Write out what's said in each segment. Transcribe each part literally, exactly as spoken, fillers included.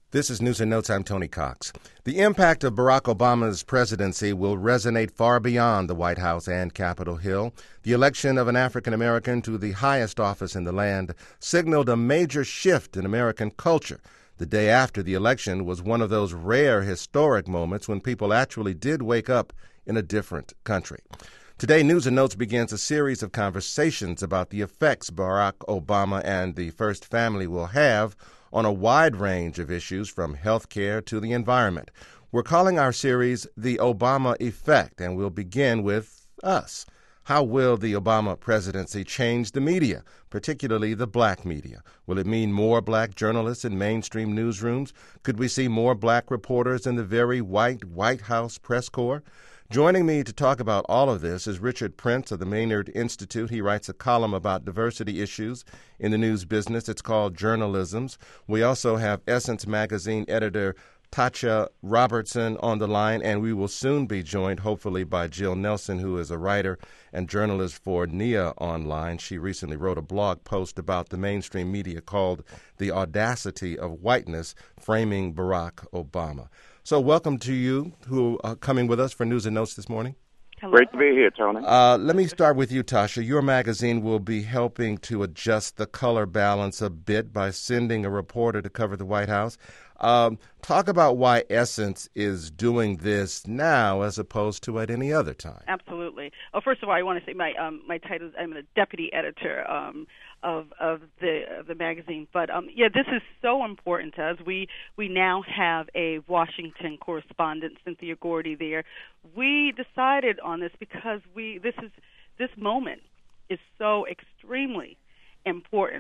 This is News and Notes. I'm Tony Cox. The impact of Barack Obama's presidency will resonate far beyond the White House and Capitol Hill. The election of an African American to the highest office in the land signaled a major shift in American culture. The day after the election was one of those rare historic moments when people actually did wake up in a different country. Today, News and Notes begins a series of conversations about the effects Barack Obama and the First Family will have on a wide range of issues from health care to the environment. We're calling our series The Obama Effect, and we'll begin with us. How will the Obama presidency change the media, particularly the black media? Will it mean more black journalists in mainstream newsrooms? Could we see more black reporters in the very white White House press corps? Joining me to talk about all of this is Richard Prince of the Maynard Institute. He writes a column about diversity issues in the news business. It's called Journalisms. We also have Essence Magazine editor Tasha Robertson on the line, and we will soon be joined, hopefully, by Jill Nelson, who is a writer and journalist for N I A Online. She recently wrote a blog post about the mainstream media called The Audacity of Whiteness, Framing Barack Obama. So welcome to you who are coming with us for News and Notes this morning. Hello. Great to be here, Tony. Uh, let me start with you, Tasha. Your magazine will be helping to adjust the color balance a bit by sending a reporter to cover the White House. Um, talk about why Essence is doing this now as opposed to at any other time. Absolutely. Oh, first of all, I want to say my um, my title is I'm the deputy editor um, of of the of the magazine. But um, yeah, this is so important to us. We we now have a Washington correspondent, Cynthia Gordy, there. We decided on this because we this is this moment is so extremely important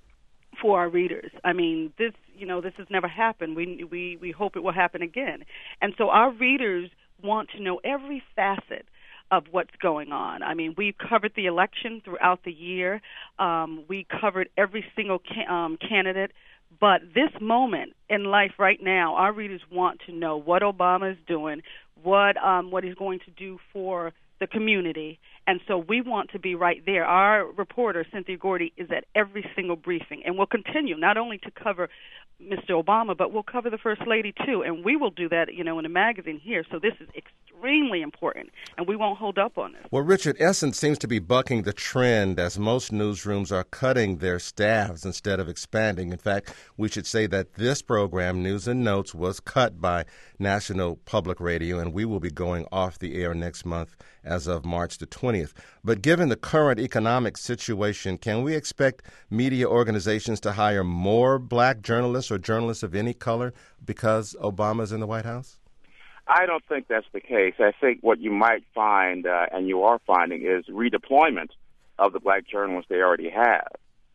for our readers. I mean, this, you know, this has never happened. We we we hope it will happen again. And so our readers want to know every facet of what's going on. I mean, we've covered the election throughout the year. Um, we covered every single ca- um, candidate. But this moment in life right now, our readers want to know what Obama is doing, what um, what he's going to do for the community. And so we want to be right there. Our reporter, Cynthia Gordy, is at every single briefing, and we'll continue not only to cover Mister Obama, but we'll cover the First Lady, too, and we will do that, you know, in the magazine here. So this is extremely important, and we won't hold up on this. Well, Richard, Essence seems to be bucking the trend as most newsrooms are cutting their staffs instead of expanding. In fact, we should say that this program, News and Notes, was cut by National Public Radio, and we will be going off the air next month as of March the twentieth. But given the current economic situation, can we expect media organizations to hire more black journalists or journalists of any color because Obama's in the White House? I don't think that's the case. I think what you might find, uh, and you are finding, is redeployment of the black journalists they already have.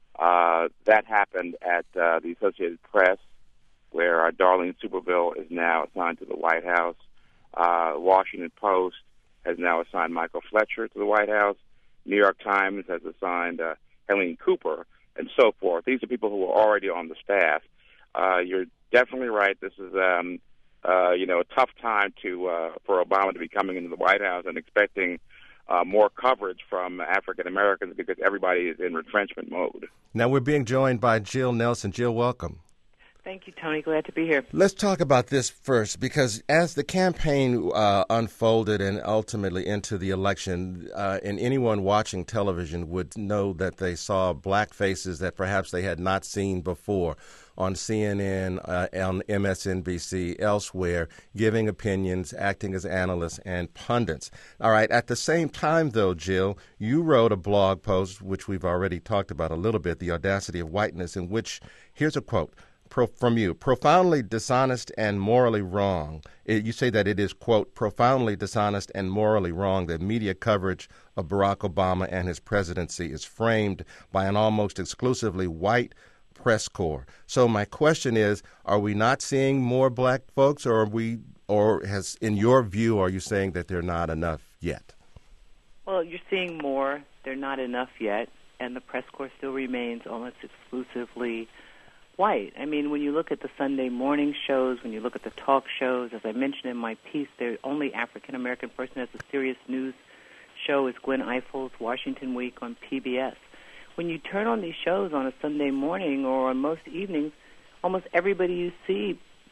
Uh, that happened at uh, the Associated Press, where uh, Darlene Superville is now assigned to the White House. Uh, Washington Post has now assigned Michael Fletcher to the White House. New York Times has assigned uh, Helene Cooper, and so forth. These are people who are already on the staff. Uh, you're definitely right. This is, um, uh, you know, a tough time to uh, for Obama to be coming into the White House and expecting uh, more coverage from African Americans because everybody is in retrenchment mode. Now we're being joined by Jill Nelson. Jill, welcome. Thank you, Tony. Glad to be here. Let's talk about this first, because as the campaign uh, unfolded and ultimately into the election, uh, and anyone watching television would know that they saw black faces that perhaps they had not seen before on C N N, uh, on M S N B C, elsewhere, giving opinions, acting as analysts and pundits. All right. At the same time, though, Jill, you wrote a blog post, which we've already talked about a little bit, The Audacity of Whiteness, in which, here's a quote, Pro, from you, profoundly dishonest and morally wrong. It, you say that it is, quote, profoundly dishonest and morally wrong that media coverage of Barack Obama and his presidency is framed by an almost exclusively white press corps. So my question is, are we not seeing more black folks, or are we, or has, in your view, are you saying that they're not enough yet? Well, you're seeing more. They're not enough yet, and the press corps still remains almost exclusively white. I mean, when you look at the Sunday morning shows, when you look at the talk shows, as I mentioned in my piece, the only African-American person who has a serious news show is Gwen Eifel's Washington Week on P B S. When you turn on these shows on a Sunday morning or on most evenings, almost everybody you see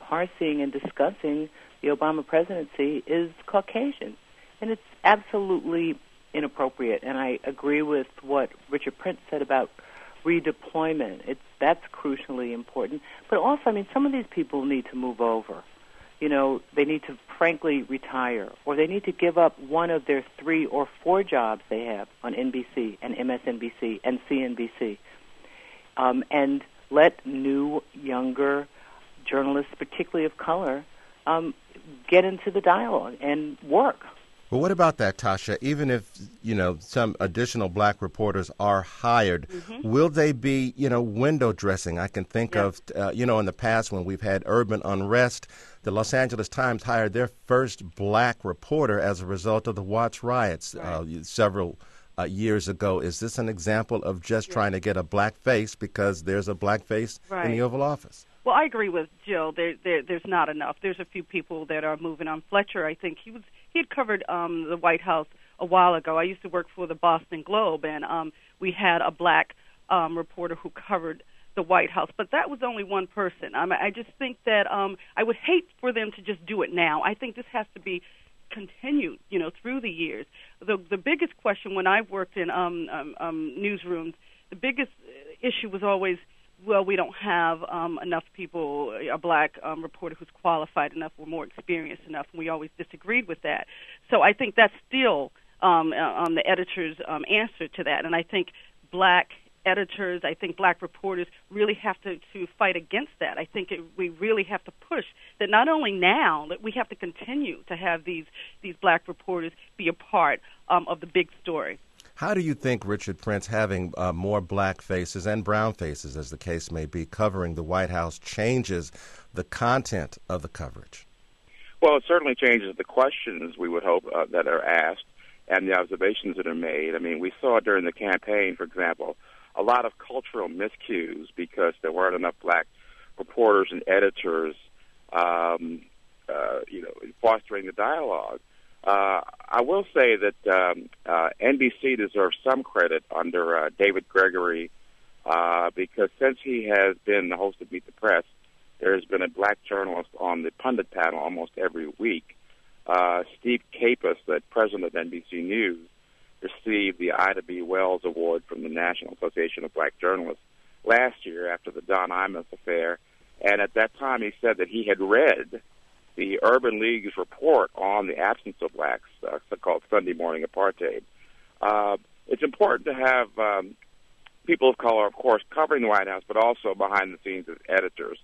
parsing and discussing the Obama presidency is Caucasian. And it's absolutely inappropriate. And I agree with what Richard Prince said about redeployment. It's that's crucially important. But also, I mean, some of these people need to move over. You know, they need to frankly retire, or they need to give up one of their three or four jobs they have on N B C and M S N B C and C N B C, um, and let new, younger journalists, particularly of color, um, get into the dialogue and work. Well, what about that, Tasha? Even if, you know, some additional black reporters are hired, mm-hmm. will they be, you know, window dressing? I can think yeah. of, uh, you know, in the past when we've had urban unrest, the Los Angeles Times hired their first black reporter as a result of the Watts riots right. uh, several uh, years ago. Is this an example of just yeah. trying to get a black face because there's a black face right. in the Oval Office? Well, I agree with Jill. There, there, there's not enough. There's a few people that are moving on. Fletcher, I think he was he had covered um, the White House a while ago. I used to work for the Boston Globe, and um, we had a black um, reporter who covered the White House, but that was only one person. I, mean, I just think that um, I would hate for them to just do it now. I think this has to be continued, you know, through the years. The the biggest question when I've worked in um, um, um, newsrooms, the biggest issue was always, well, we don't have um, enough people, a black um, reporter who's qualified enough or more experienced enough, and we always disagreed with that. So I think that's still um, um, the editor's um, answer to that, and I think black editors, I think black reporters really have to, to fight against that. I think it, we really have to push that not only now, that we have to continue to have these, these black reporters be a part um, of the big story. How do you think, Richard Prince, having uh, more black faces and brown faces, as the case may be, covering the White House changes the content of the coverage? Well, it certainly changes the questions, we would hope, uh, that are asked and the observations that are made. I mean, we saw during the campaign, for example, a lot of cultural miscues because there weren't enough black reporters and editors, um, uh, you know, fostering the dialogue. Uh, I will say that um, uh, N B C deserves some credit under uh, David Gregory uh, because since he has been the host of Meet the Press, there has been a black journalist on the pundit panel almost every week. Uh, Steve Capus, the president of N B C News, received the Ida B. Wells Award from the National Association of Black Journalists last year after the Don Imus affair, and at that time he said that he had read the Urban League's report on the absence of blacks, uh, so-called Sunday morning apartheid. Uh, it's important to have um, people of color, of course, covering the White House, but also behind the scenes as editors.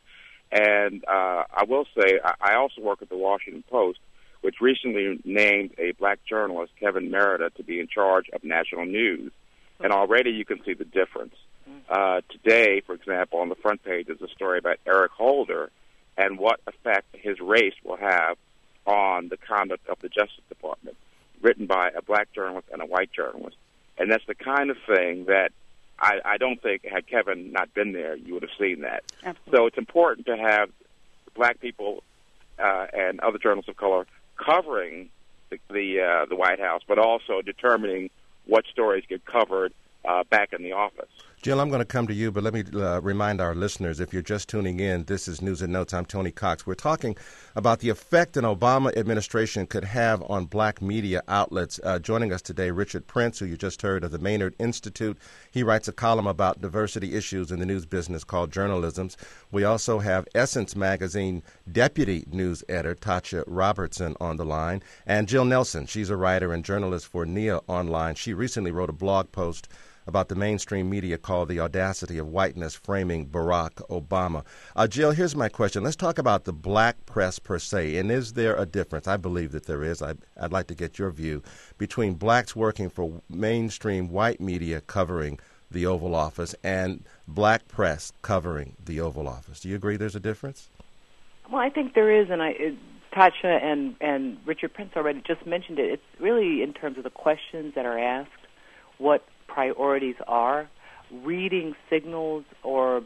And uh, I will say, I, I also work at the Washington Post, which recently named a black journalist, Kevin Merida, to be in charge of national news. And already you can see the difference. Uh, today, for example, on the front page is a story about Eric Holder and what effect his race will have on the conduct of the Justice Department, written by a black journalist and a white journalist. And that's the kind of thing that I, I don't think, had Kevin not been there, you would have seen that. Absolutely. So it's important to have black people uh, and other journalists of color covering the the, uh, the White House, but also determining what stories get covered uh, back in the office. Jill, I'm going to come to you, but let me uh, remind our listeners, if you're just tuning in, this is News and Notes. I'm Tony Cox. We're talking about the effect an Obama administration could have on black media outlets. Uh, joining us today, Richard Prince, who you just heard of the Maynard Institute. He writes a column about diversity issues in the news business called Journalisms. We also have Essence Magazine deputy news editor Tasha Robertson on the line, and Jill Nelson. She's a writer and journalist for N I A Online. She recently wrote a blog post about the mainstream media called The Audacity of Whiteness Framing Barack Obama. Uh, Jill, here's my question. Let's talk about the black press per se. And is there a difference? I believe that there is. I, I'd like to get your view between blacks working for mainstream white media covering the Oval Office and black press covering the Oval Office. Do you agree there's a difference? Well, I think there is, and I, it, Tasha and, and Richard Prince already just mentioned it. It's really in terms of the questions that are asked, what priorities are, reading signals or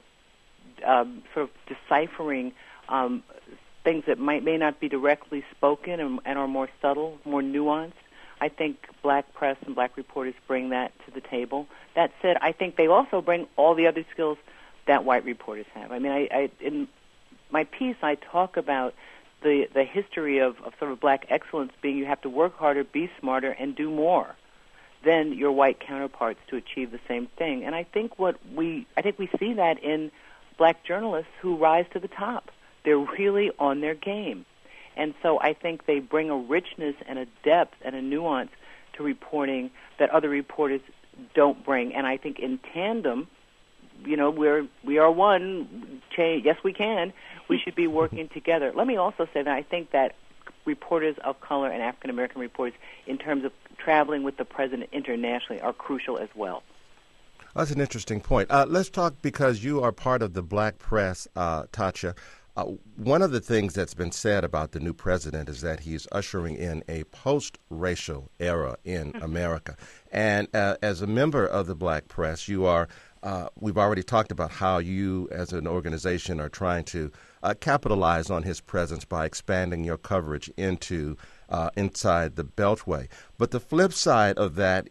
um, sort of deciphering um, things that might may not be directly spoken and, and are more subtle, more nuanced. I think black press and black reporters bring that to the table. That said, I think they also bring all the other skills that white reporters have. I mean, I, I in my piece, I talk about the the history of, of sort of black excellence being you have to work harder, be smarter, and do more than your white counterparts to achieve the same thing. And I think what we I think we see that in black journalists who rise to the top. They're really on their game. And so I think they bring a richness and a depth and a nuance to reporting that other reporters don't bring. And I think in tandem, you know, we're we are one. Cha- yes, we can. We should be working together. Let me also say that I think that reporters of color and African American reporters, in terms of traveling with the president internationally, are crucial as well. That's an interesting point. Uh, let's talk, because you are part of the black press, uh, Tatcha. Uh, one of the things that's been said about the new president is that he's ushering in a post-racial era in America. And uh, as a member of the black press, you are, uh, we've already talked about how you as an organization are trying to uh, capitalize on his presence by expanding your coverage into uh, inside the Beltway. But the flip side of that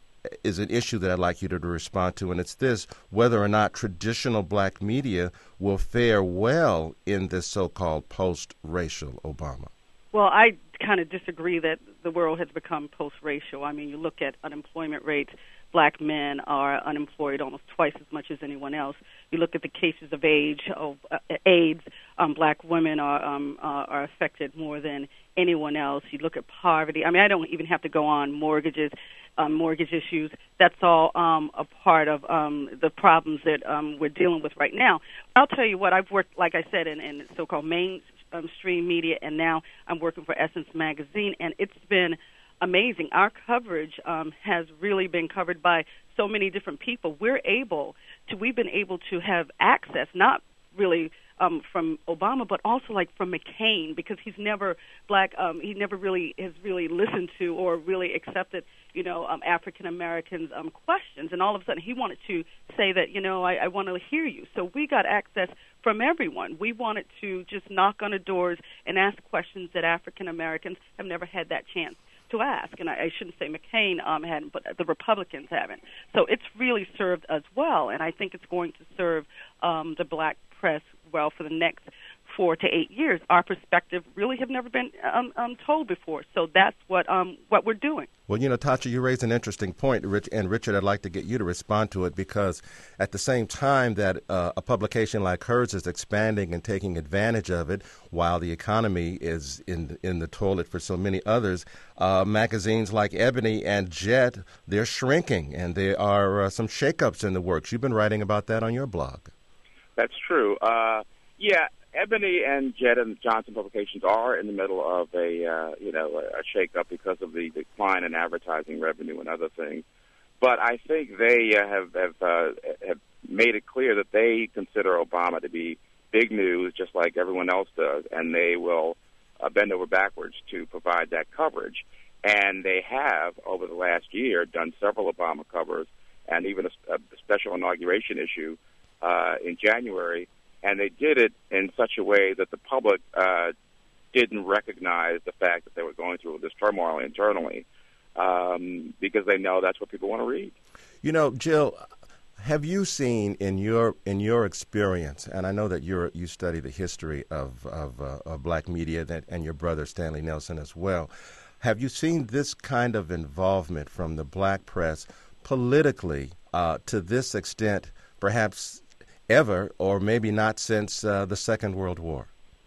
is an issue that I'd like you to, to respond to, and it's this: whether or not traditional black media will fare well in this so-called post-racial Obama. Well, I kind of disagree that the world has become post-racial. I mean, you look at unemployment rates, black men are unemployed almost twice as much as anyone else. You look at the cases of age, of uh, AIDS, um, black women are, um, uh, are affected more than anyone else. You look at poverty. I mean, I don't even have to go on mortgages. Um, mortgage issues, that's all um, a part of um, the problems that um, we're dealing with right now. I'll tell you what, I've worked, like I said, in, in so-called mainstream media, and now I'm working for Essence Magazine, and it's been amazing. Our coverage um, has really been covered by so many different people. We're able to, we've been able to have access, not really Um, from Obama, but also like from McCain, because he's never black. Um, he never really has really listened to or really accepted, you know, um, African Americans' um, questions. And all of a sudden, he wanted to say that, you know, I, I want to hear you. So we got access from everyone. We wanted to just knock on the doors and ask questions that African Americans have never had that chance to ask. And I, I shouldn't say McCain um, hadn't, but the Republicans haven't. So it's really served us well, and I think it's going to serve um, the black press well for the next four to eight years. Our perspective really have never been um, um, told before, so that's what um, what we're doing. Well, you know, Tatcha, you raised an interesting point, Rich, and Richard, I'd like to get you to respond to it, because at the same time that uh, a publication like hers is expanding and taking advantage of it, while the economy is in in the toilet for so many others, uh, magazines like Ebony and Jet, they're shrinking, and there are uh, some shakeups in the works. You've been writing about that on your blog. That's true. Uh, yeah, Ebony and Jet and Johnson Publications are in the middle of a uh, you know a shakeup because of the decline in advertising revenue and other things. But I think they uh, have have, uh, have made it clear that they consider Obama to be big news, just like everyone else does, and they will uh, bend over backwards to provide that coverage. And they have, over the last year, done several Obama covers, and even a, a special inauguration issue Uh, in January, and they did it in such a way that the public uh, didn't recognize the fact that they were going through this turmoil internally, um, because they know that's what people want to read. You know, Jill, have you seen in your in your experience, and I know that you're you study the history of of, uh, of black media, that, and your brother Stanley Nelson as well, have you seen this kind of involvement from the black press politically uh, to this extent, perhaps ever, or maybe not since uh, the Second World War?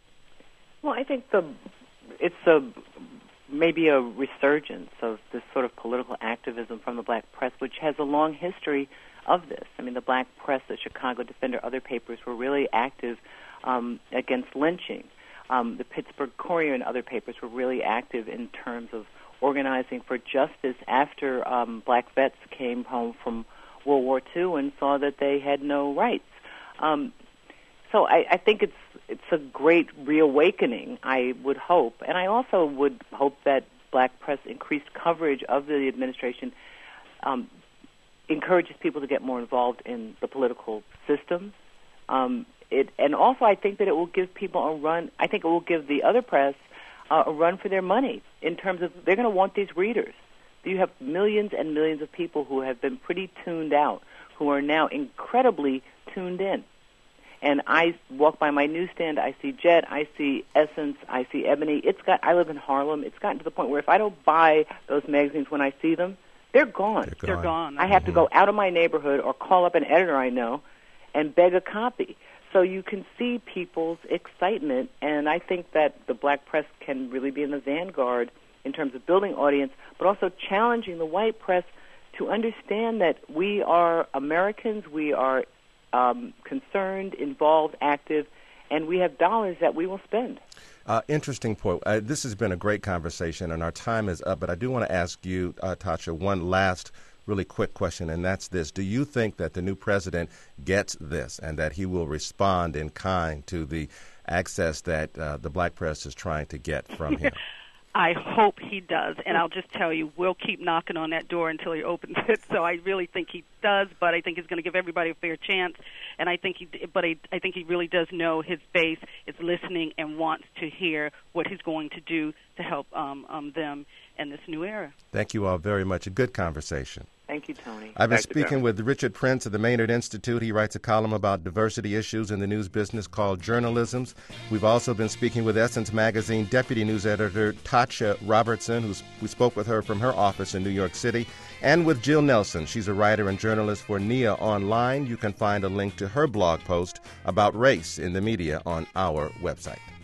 Well, I think the it's a maybe a resurgence of this sort of political activism from the black press, which has a long history of this. I mean, the black press, the Chicago Defender, other papers were really active um, against lynching. Um, the Pittsburgh Courier and other papers were really active in terms of organizing for justice after um, black vets came home from World War Two and saw that they had no rights. Um, so I, I think it's it's a great reawakening, I would hope. And I also would hope that black press increased coverage of the administration um, encourages people to get more involved in the political system. Um, it, and also I think that it will give people a run. I think it will give the other press uh, a run for their money in terms of they're going to want these readers. You have millions and millions of people who have been pretty tuned out, who are now incredibly tuned in. And I walk by my newsstand, I see Jet, I see Essence, I see Ebony. It's got. I live in Harlem. It's gotten to the point where if I don't buy those magazines when I see them, they're gone. They're gone. They're gone. I have mm-hmm. to go out of my neighborhood or call up an editor I know and beg a copy. So you can see people's excitement, and I think that the black press can really be in the vanguard in terms of building audience, but also challenging the white press to understand that we are Americans, we are um, concerned, involved, active, and we have dollars that we will spend. Uh, interesting point. Uh, this has been a great conversation, and our time is up, but I do want to ask you, uh, Tasha, one last really quick question, and that's this. Do you think that the new president gets this and that he will respond in kind to the access that uh, the black press is trying to get from him? I hope he does, and I'll just tell you, we'll keep knocking on that door until he opens it. So I really think he does, but I think he's going to give everybody a fair chance. And I think he, but I, I think he really does know his base is listening and wants to hear what he's going to do to help um, um, them in this new era. Thank you all very much. A good conversation. Thank you, Tony. I've been Thank you, speaking Tony. with Richard Prince of the Maynard Institute. He writes a column about diversity issues in the news business called Journalisms. We've also been speaking with Essence Magazine Deputy News Editor Tasha Robertson, who's, we spoke with her from her office in New York City, and with Jill Nelson. She's a writer and journalist for N I A Online. You can find a link to her blog post about race in the media on our website.